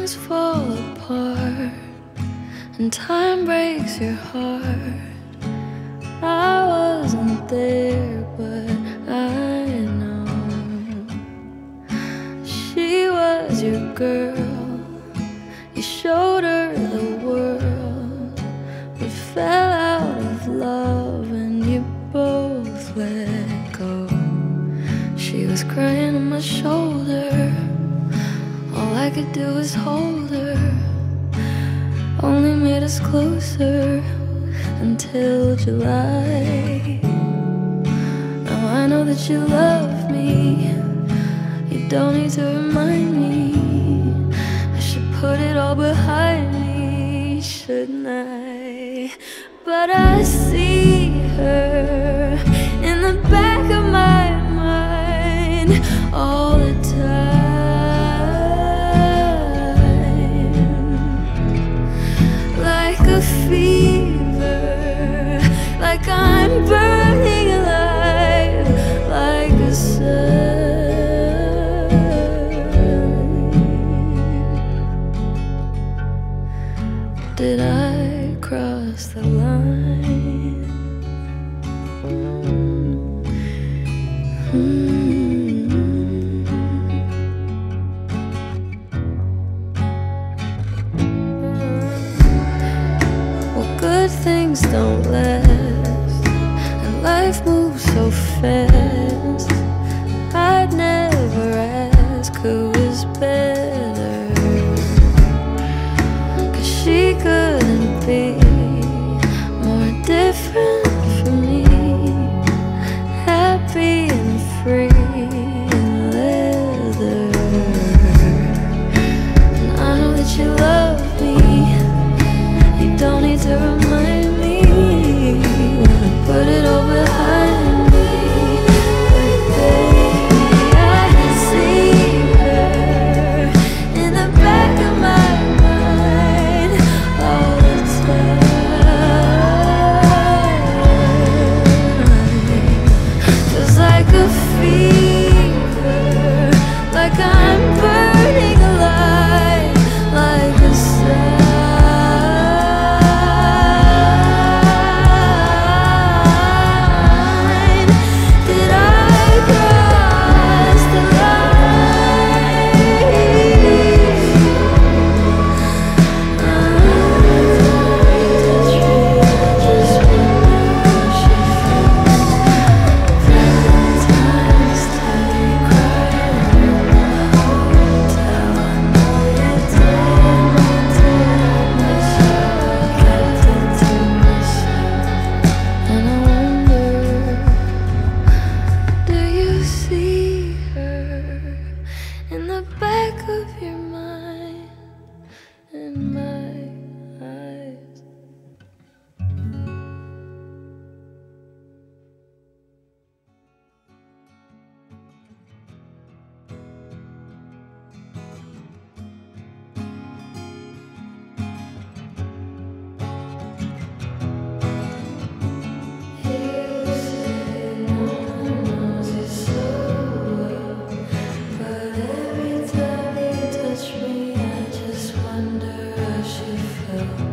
things fall apart and time breaks your heart. I wasn't there, but I know she was your girl. You showed her the world, but fell out of love and you both let go. She was crying on my shoulder, all I could do was hold her. Only made us closer until July. Now I know that you love me, you don't need to remind me. I should put it all behind me, shouldn't I? But I see her in the back of my mind all the time, like a fever, like I'm burning alive, like a sun. Did I cross the line? Well, good things don't last, and life moves so fast. I'd never ask who was better, 'cause she couldn't be more different from me. Happy and free in leather. And I know that you love me, you don't need to remind me. Wanna put it all behind me, but baby, I can see her in the back of my mind all the time. Feels like a fever, like I'm burning alive, like a sun. Did I cross the line? Just wonder how she feels. Valentine's Day, crying in the hotel. I know you did my dad, but I kept it to myself. And I wonder, do you see her in the back of your mind, in my eyes? You say no one knows you so well, but every time you touch me, I just wonder how she felt.